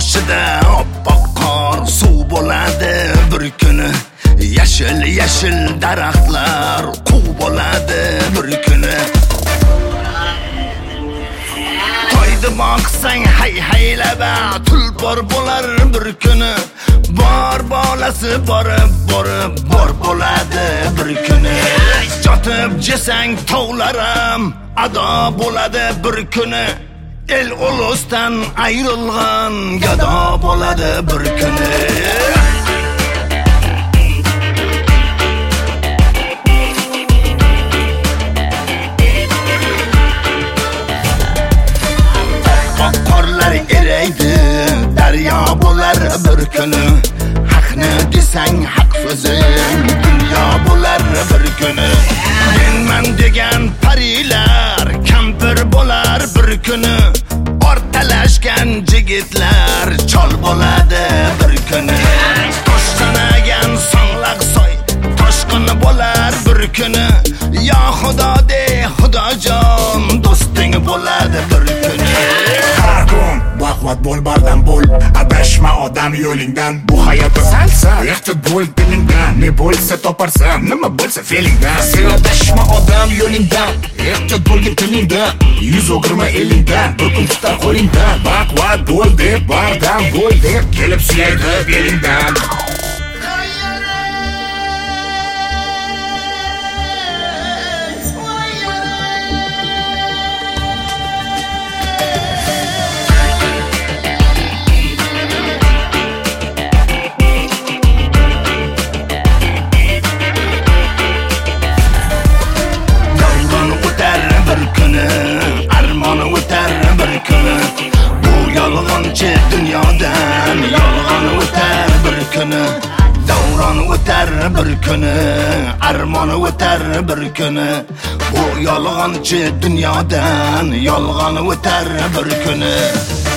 boshida oppoq qor suv bo'ladi bir kuni. Yashil yashil daraxtlar quv bo'ladi bir kuni. To'ydi boqsang hay haylaba tulpor bo'lar bir kuni. Bor bolasi borib bor bo'ladi bir kuni. Jotib jesang tovlarim ado bo'ladi bir kuni. El ulusdan ayrilgan gado bo'ladi bir kuni. Qorlar eraydi, daryo bo'lar bir kuni. Haqni desang haq so'zing dunyo bo'lar bir kuni. Menman degan parilar kampir bo'lar bir kuni. Ortalashgan jigitlar chol bo'ladi bir kuni. Toshqanagan songlaq soy toshqin bo'lar bir kuni. Ya xudo de xudojon do'sting bo'ladi bir kuni. Baquvvat bo'l, bardam bo'l, adashma odam yo'lingdan. Bu hayotda salsa, ehtiyot bo'l dilingdan. Ne bo'lsa toparsan, nima bo'lsa feelingdan. Sen adashma odam yo'lingdan, ehtiyot bo'lgin tilingdan. Yuz o'girma elingdan, bir kun tutar qo'lingdan. Baquvvat bo'l deb, bardam bo'l deb kelib suyaydi belingdan. Armoni o'tar bir kuni. Bu yolg'onchi dunyodan yolg'on o'tar bir kuni. Davron o'tar bir kuni. Armoni o'tar bir kuni. Bu yolg'onchi dunyodan yolg'on o'tar bir kuni.